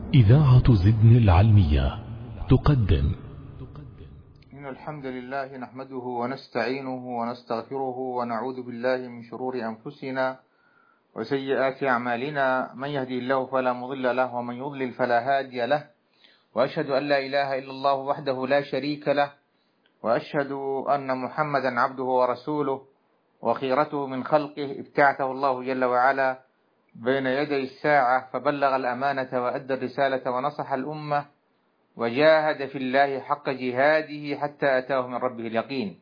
إذاعة زدن العلمية تقدم. إن الحمد لله نحمده ونستعينه ونستغفره ونعوذ بالله من شرور أنفسنا وسيئات أعمالنا، من يهدي الله فلا مضل له ومن يضلل فلا هادي له، وأشهد أن لا إله إلا الله وحده لا شريك له، وأشهد أن محمدا عبده ورسوله وخيرته من خلقه، ابتعثه الله جل وعلا بين يدي الساعة فبلغ الأمانة وأدى الرسالة ونصح الأمة وجاهد في الله حق جهاده حتى أتاه من ربه اليقين.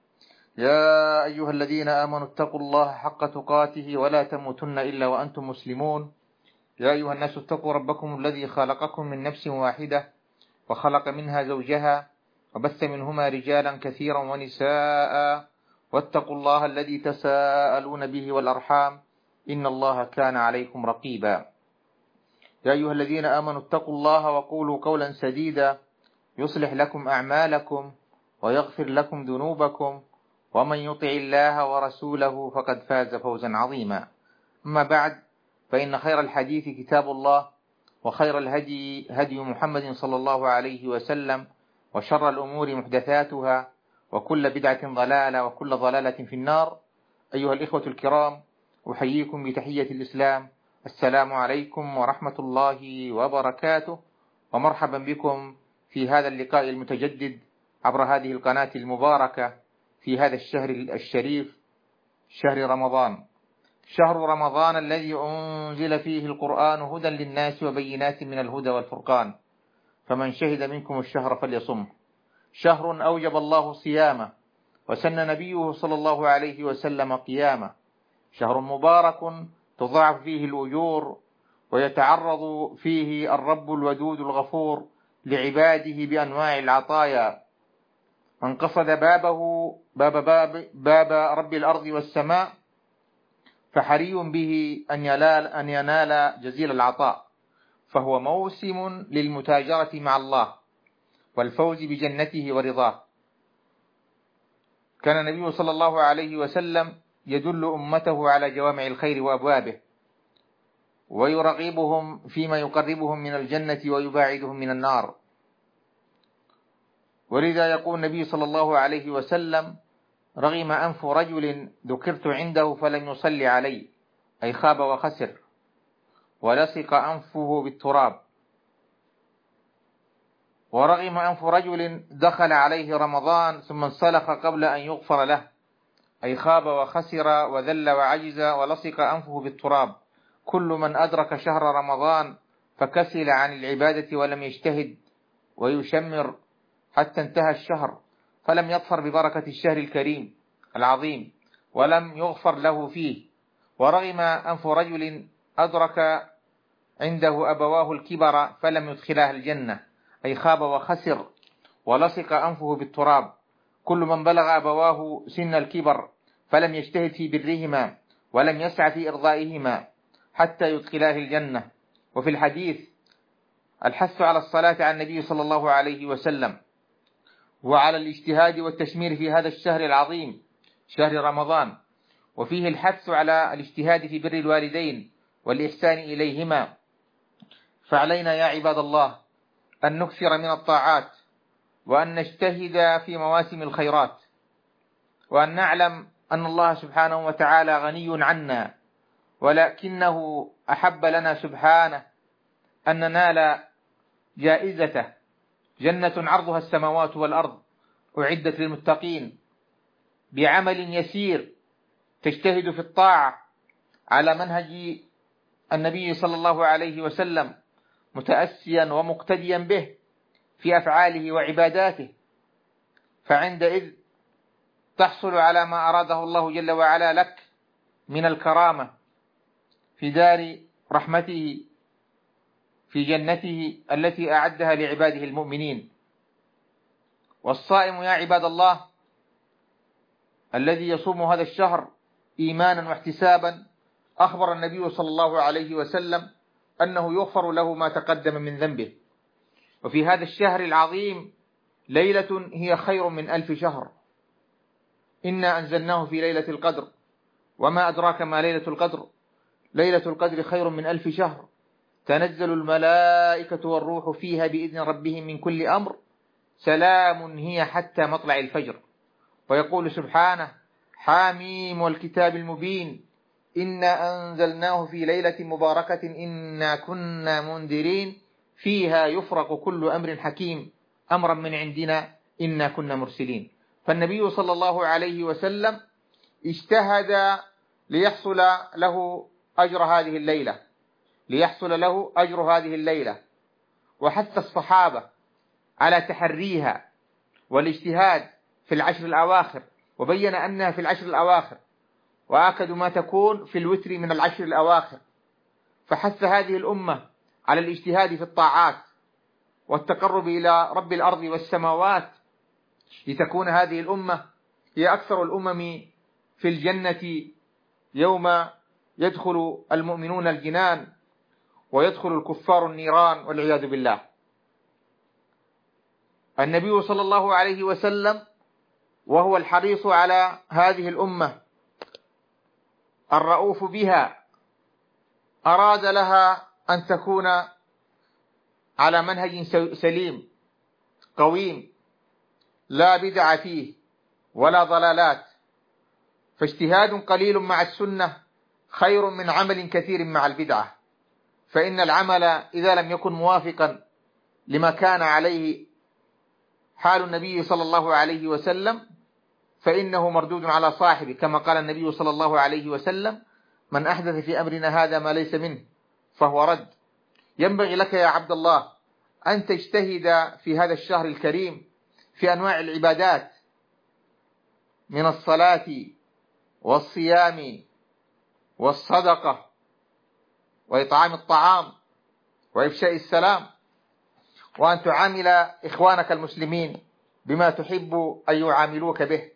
يا أيها الذين آمنوا اتقوا الله حق تقاته ولا تموتن إلا وأنتم مسلمون. يا أيها الناس اتقوا ربكم الذي خلقكم من نفس واحدة وخلق منها زوجها وبث منهما رجالا كثيرا ونساء، واتقوا الله الذي تساءلون به والأرحام إن الله كان عليكم رقيبا. يا أيها الذين آمنوا اتقوا الله وقولوا قولا سديدا يصلح لكم أعمالكم ويغفر لكم ذنوبكم، ومن يطع الله ورسوله فقد فاز فوزا عظيما. أما بعد، فإن خير الحديث كتاب الله، وخير الهدي هدي محمد صلى الله عليه وسلم، وشر الأمور محدثاتها، وكل بدعة ضلالة، وكل ضلالة في النار. أيها الإخوة الكرام، أحييكم بتحية الإسلام، السلام عليكم ورحمة الله وبركاته، ومرحبا بكم في هذا اللقاء المتجدد عبر هذه القناة المباركة في هذا الشهر الشريف، شهر رمضان، شهر رمضان الذي أنزل فيه القرآن هدى للناس وبينات من الهدى والفرقان، فمن شهد منكم الشهر فليصمه. شهر أوجب الله صيامه وسن نبيه صلى الله عليه وسلم قيامه. شهر مبارك تضاعف فيه الأجور ويتعرض فيه الرب الودود الغفور لعباده بأنواع العطايا. من قصد باب رب الأرض والسماء فحري به أن ينال جزيل العطاء، فهو موسم للمتاجرة مع الله والفوز بجنته ورضاه. كان النبي صلى الله عليه وسلم يدل أمته على جوامع الخير وأبوابه، ويرغبهم فيما يقربهم من الجنة ويباعدهم من النار. ولذا يقول النبي صلى الله عليه وسلم: رغم أنف رجل ذكرت عنده فلم يصلي علي، أي خاب وخسر، ولصق أنفه بالتراب. ورغم أنف رجل دخل عليه رمضان ثم انسلخ قبل أن يغفر له، أي خاب وخسر وذل وعجز ولصق أنفه بالتراب. كل من أدرك شهر رمضان فكسل عن العبادة ولم يجتهد ويشمر حتى انتهى الشهر، فلم يظفر ببركة الشهر الكريم العظيم ولم يغفر له فيه. ورغم أنف رجل أدرك عنده أبواه الكبر فلم يدخلاه الجنة، أي خاب وخسر ولصق أنفه بالتراب. كل من بلغ أبواه سن الكبر فلم يجتهد في برهما ولم يسعى في إرضائهما حتى يدخلاه الجنة. وفي الحديث الحث على الصلاة على النبي صلى الله عليه وسلم، وعلى الاجتهاد والتشمير في هذا الشهر العظيم، شهر رمضان، وفيه الحث على الاجتهاد في بر الوالدين والإحسان إليهما. فعلينا يا عباد الله أن نكثر من الطاعات، وأن نجتهد في مواسم الخيرات، وأن نعلم أن الله سبحانه وتعالى غني عنا، ولكنه أحب لنا سبحانه أن ننال جائزته، جنة عرضها السماوات والأرض أعدت للمتقين، بعمل يسير تجتهد في الطاعة على منهج النبي صلى الله عليه وسلم، متأسيا ومقتديا به في أفعاله وعباداته، فعندئذ تحصل على ما أراده الله جل وعلا لك من الكرامة في دار رحمته في جنته التي أعدها لعباده المؤمنين. والصائم يا عباد الله الذي يصوم هذا الشهر إيمانا واحتسابا، أخبر النبي صلى الله عليه وسلم أنه يغفر له ما تقدم من ذنبه. وفي هذا الشهر العظيم ليلة هي خير من 1000 شهر. إنا أنزلناه في ليلة القدر، وما أدراك ما ليلة القدر، ليلة القدر خير من 1000 شهر. تنزل الملائكة والروح فيها بإذن ربهم من كل أمر سلام هي حتى مطلع الفجر. ويقول سبحانه: حاميم والكتاب المبين إنا أنزلناه في ليلة مباركة إنا كنا منذرين فيها يفرق كل أمر حكيم أمرا من عندنا إنا كنا مرسلين. فالنبي صلى الله عليه وسلم اجتهد ليحصل له أجر هذه الليلة، وحث الصحابة على تحريها والاجتهاد في العشر الأواخر، وبين أنها في العشر الأواخر وآكد ما تكون في الوتر من العشر الأواخر، فحث هذه الأمة على الاجتهاد في الطاعات والتقرب إلى رب الأرض والسماوات، لتكون هذه الأمة هي أكثر الأمم في الجنة يوم يدخل المؤمنون الجنان ويدخل الكفار النيران والعياذ بالله. النبي صلى الله عليه وسلم وهو الحريص على هذه الأمة الرؤوف بها أراد لها أن تكون على منهج سليم قويم لا بدع فيه ولا ضلالات، فاجتهاد قليل مع السنة خير من عمل كثير مع البدعة، فإن العمل إذا لم يكن موافقا لما كان عليه حال النبي صلى الله عليه وسلم فإنه مردود على صاحبه، كما قال النبي صلى الله عليه وسلم: من أحدث في أمرنا هذا ما ليس منه فهو رد. ينبغي لك يا عبد الله أن تجتهد في هذا الشهر الكريم في أنواع العبادات من الصلاة والصيام والصدقة وإطعام الطعام وإفشاء السلام، وأن تعامل إخوانك المسلمين بما تحب أن يعاملوك به.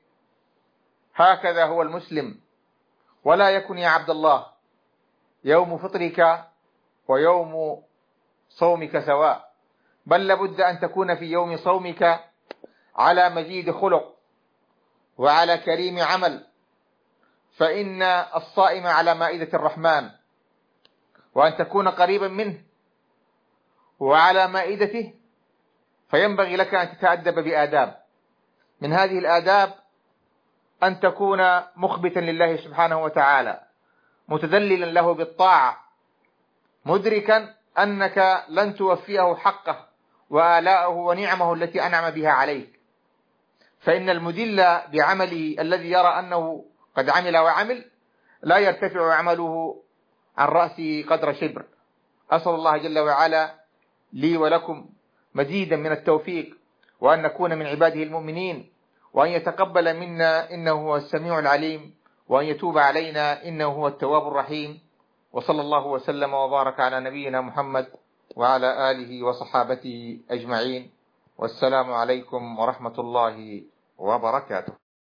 هكذا هو المسلم، ولا يكن يا عبد الله يوم فطرك ويوم صومك سواء، بل لابد أن تكون في يوم صومك على مجيد خلق وعلى كريم عمل، فإن الصائم على مائدة الرحمن، وأن تكون قريبا منه وعلى مائدته، فينبغي لك أن تتأدب بآداب. من هذه الآداب أن تكون مخبتا لله سبحانه وتعالى، متذللا له بالطاعة، مدركا أنك لن توفيه حقه وآلاءه ونعمه التي أنعم بها عليك، فإن المدل بعمله الذي يرى أنه قد عمل وعمل لا يرتفع عمله عن رأسه قدر شبر. أسأل الله جل وعلا لي ولكم مزيدا من التوفيق، وأن نكون من عباده المؤمنين، وأن يتقبل منا إنه هو السميع العليم، وأن يتوب علينا إنه هو التواب الرحيم. وصلى الله وسلم وبارك على نبينا محمد وعلى آله وصحابته أجمعين، والسلام عليكم ورحمة الله وبركاته.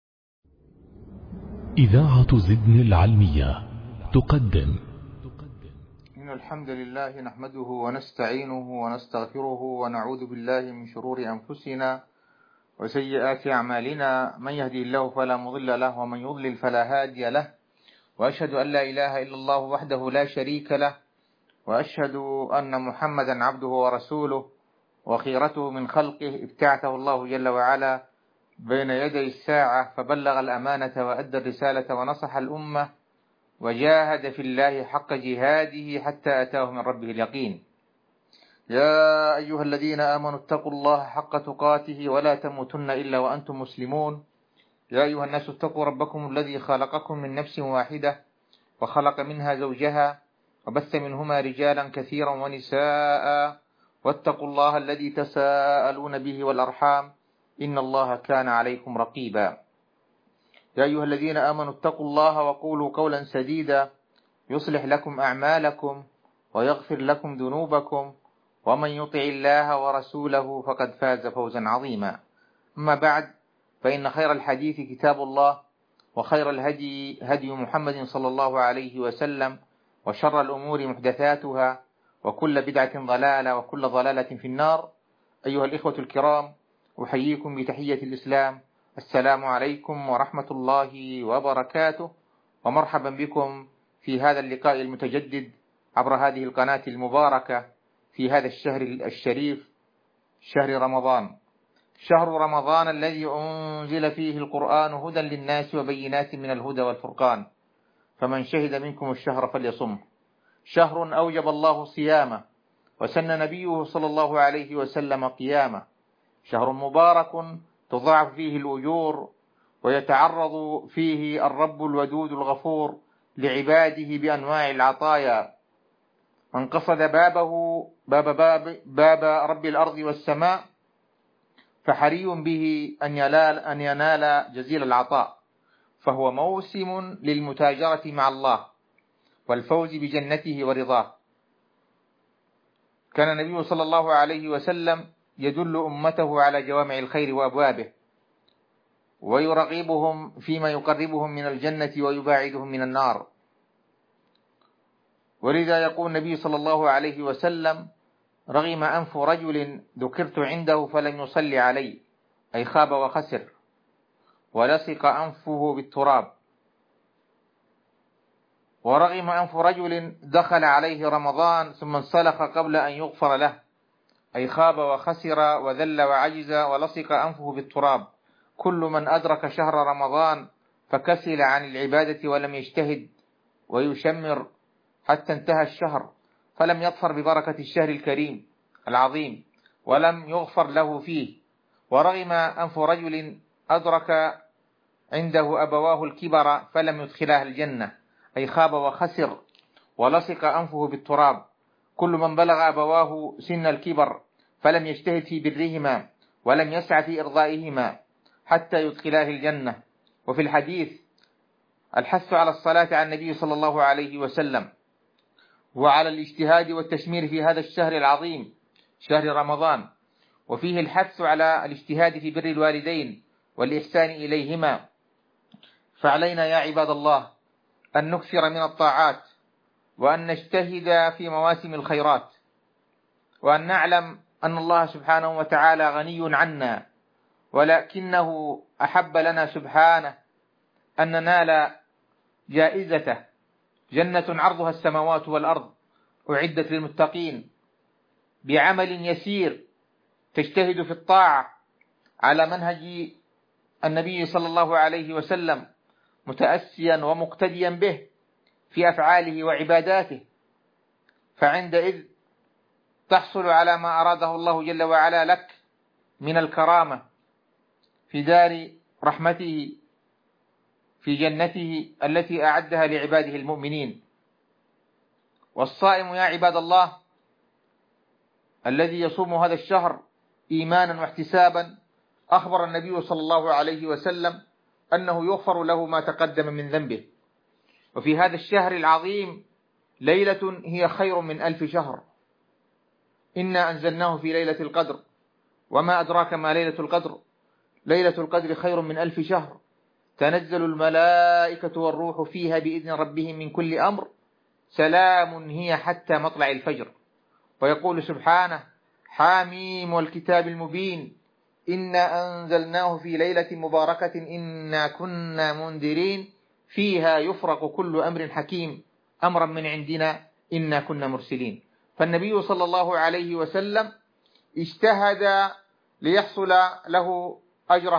إذاعة زدن العلمية تقدم. إن الحمد لله نحمده ونستعينه ونستغفره ونعوذ بالله من شرور أنفسنا وسيئات أعمالنا، من يهدي الله فلا مضل له ومن يضلل فلا هادي له، وأشهد أن لا إله إلا الله وحده لا شريك له، وأشهد أن محمدا عبده ورسوله وخيرته من خلقه، ابتعثه الله جل وعلا بين يدي الساعة فبلغ الأمانة وأدى الرسالة ونصح الأمة وجاهد في الله حق جهاده حتى أتاه من ربه اليقين. يا أيها الذين آمنوا اتقوا الله حق تقاته ولا تموتن إلا وأنتم مسلمون. يا أيها الناس اتقوا ربكم الذي خلقكم من نفس واحدة وخلق منها زوجها وبث منهما رجالا كثيرا ونساء، واتقوا الله الذي تساءلون به والأرحام إن الله كان عليكم رقيبا. يا أيها الذين آمنوا اتقوا الله وقولوا قولا سديدا يصلح لكم أعمالكم ويغفر لكم ذنوبكم، ومن يطع الله ورسوله فقد فاز فوزا عظيما. أما بعد، فإن خير الحديث كتاب الله، وخير الهدي هدي محمد صلى الله عليه وسلم، وشر الأمور محدثاتها، وكل بدعة ضلالة، وكل ضلالة في النار. أيها الإخوة الكرام، أحييكم بتحية الإسلام، السلام عليكم ورحمة الله وبركاته، ومرحبا بكم في هذا اللقاء المتجدد عبر هذه القناة المباركة في هذا الشهر الشريف، شهر رمضان، شهر رمضان الذي أنزل فيه القرآن هدى للناس وبينات من الهدى والفرقان، فمن شهد منكم الشهر فليصمه. شهر أوجب الله صيامه وسن نبيه صلى الله عليه وسلم قيامه. شهر مبارك تضاعف فيه الأجور ويتعرض فيه الرب الودود الغفور لعباده بأنواع العطايا. من قصد باب رب الأرض والسماء فحري به أن ينال جزيل العطاء، فهو موسم للمتاجرة مع الله والفوز بجنته ورضاه. كان النبي صلى الله عليه وسلم يدل أمته على جوامع الخير وأبوابه، ويرغبهم فيما يقربهم من الجنة ويباعدهم من النار. ولذا يقول النبي صلى الله عليه وسلم: رغم أنف رجل ذكرت عنده فلم يصلي علي، أي خاب وخسر، ولصق أنفه بالتراب. ورغم أنف رجل دخل عليه رمضان ثم انسلخ قبل أن يغفر له، أي خاب وخسر وذل وعجز ولصق أنفه بالتراب. كل من أدرك شهر رمضان فكسل عن العبادة ولم يجتهد ويشمر حتى انتهى الشهر، فلم يظفر ببركة الشهر الكريم العظيم ولم يغفر له فيه. ورغم أنف رجل أدرك عنده أبواه الكبر فلم يدخلاه الجنة، أي خاب وخسر ولصق أنفه بالتراب. كل من بلغ أبواه سن الكبر فلم يجتهد في برهما ولم يسعى في إرضائهما حتى يدخلاه الجنة. وفي الحديث الحث على الصلاة على النبي صلى الله عليه وسلم وعلى الاجتهاد والتشمير في هذا الشهر العظيم، شهر رمضان، وفيه الحث على الاجتهاد في بر الوالدين والإحسان إليهما. فعلينا يا عباد الله أن نكثر من الطاعات، وأن نجتهد في مواسم الخيرات، وأن نعلم أن الله سبحانه وتعالى غني عنا، ولكنه أحب لنا سبحانه أن ننال جائزته، جنة عرضها السماوات والأرض أعدت للمتقين، بعمل يسير تجتهد في الطاعة على منهج النبي صلى الله عليه وسلم، متأسيا ومقتديا به في أفعاله وعباداته، فعندئذ تحصل على ما أراده الله جل وعلا لك من الكرامة في دار رحمته في جنته التي أعدها لعباده المؤمنين. والصائم يا عباد الله الذي يصوم هذا الشهر إيمانا واحتسابا، أخبر النبي صلى الله عليه وسلم أنه يغفر له ما تقدم من ذنبه. وفي هذا الشهر العظيم ليلة هي خير من 1000 شهر. إنا أنزلناه في ليلة القدر، وما أدراك ما ليلة القدر، ليلة القدر خير من 1000 شهر. تنزل الملائكة والروح فيها بإذن ربهم من كل أمر، سلام هي حتى مطلع الفجر. ويقول سبحانه: حاميم والكتاب المبين، إنا أنزلناه في ليلة مباركة إنا كنا منذرين فيها يفرق كل أمر حكيم أمرا من عندنا إنا كنا مرسلين. فالنبي صلى الله عليه وسلم اجتهد ليحصل له أجر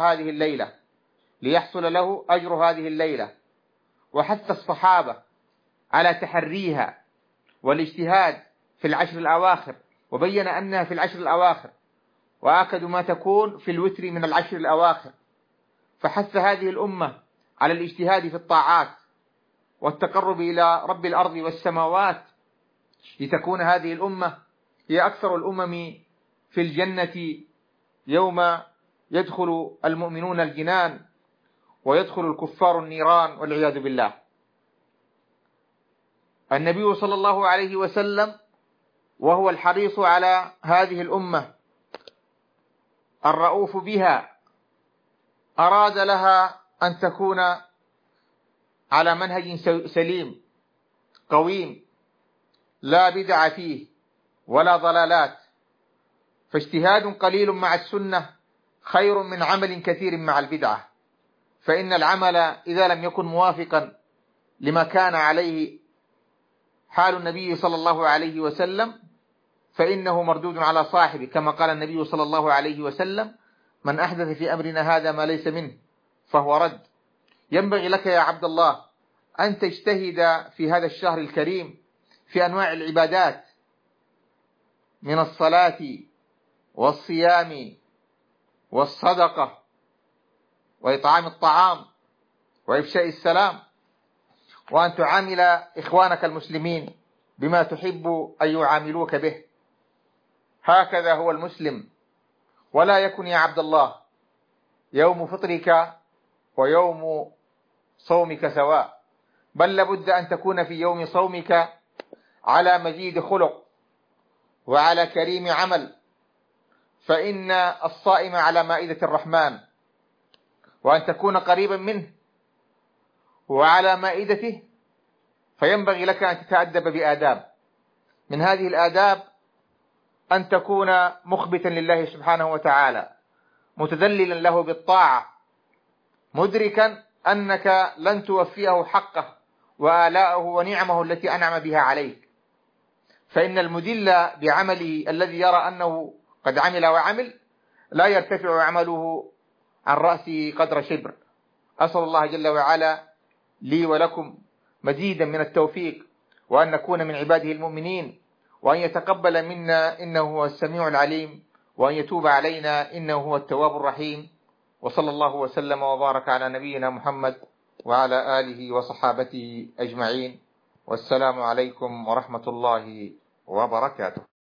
هذه الليلة، وحث الصحابة على تحريها والاجتهاد في العشر الأواخر، وبين أنها في العشر الأواخر، وآكد ما تكون في الوتر من العشر الأواخر. فحث هذه الأمة على الاجتهاد في الطاعات والتقرب إلى رب الأرض والسماوات، لتكون هذه الأمة هي أكثر الأمم في الجنة يوم يدخل المؤمنون الجنان ويدخل الكفار النيران والعياذ بالله. النبي صلى الله عليه وسلم وهو الحريص على هذه الأمة الرؤوف بها أراد لها أن تكون على منهج سليم قويم لا بدع فيه ولا ضلالات، فاجتهاد قليل مع السنة خير من عمل كثير مع البدعة، فإن العمل إذا لم يكن موافقا لما كان عليه حال النبي صلى الله عليه وسلم فإنه مردود على صاحبه، كما قال النبي صلى الله عليه وسلم: من أحدث في أمرنا هذا ما ليس منه فهو رد. ينبغي لك يا عبد الله أن تجتهد في هذا الشهر الكريم في أنواع العبادات من الصلاة والصيام والصدقة وإطعام الطعام وإفشاء السلام، وأن تعامل إخوانك المسلمين بما تحب أن يعاملوك به. هكذا هو المسلم. ولا يكن يا عبد الله يوم فطرك ويوم صومك سواء، بل لابد أن تكون في يوم صومك على مجيد خلق وعلى كريم عمل، فإن الصائم على مائدة الرحمن، وأن تكون قريبا منه وعلى مائدته، فينبغي لك أن تتأدب بآداب. من هذه الآداب أن تكون مخبتا لله سبحانه وتعالى، متذللا له بالطاعة، مدركا أنك لن توفيه حقه وآلاءه ونعمه التي أنعم بها عليك، فإن المدل بعمله الذي يرى أنه قد عمل وعمل لا يرتفع عمله عن رأسه قدر شبر. أسأل الله جل وعلا لي ولكم مزيدا من التوفيق، وأن نكون من عباده المؤمنين، وأن يتقبل منا إنه هو السميع العليم، وأن يتوب علينا إنه هو التواب الرحيم. وصلى الله وسلم وبارك على نبينا محمد وعلى آله وصحابته أجمعين، والسلام عليكم ورحمة الله وبركاته.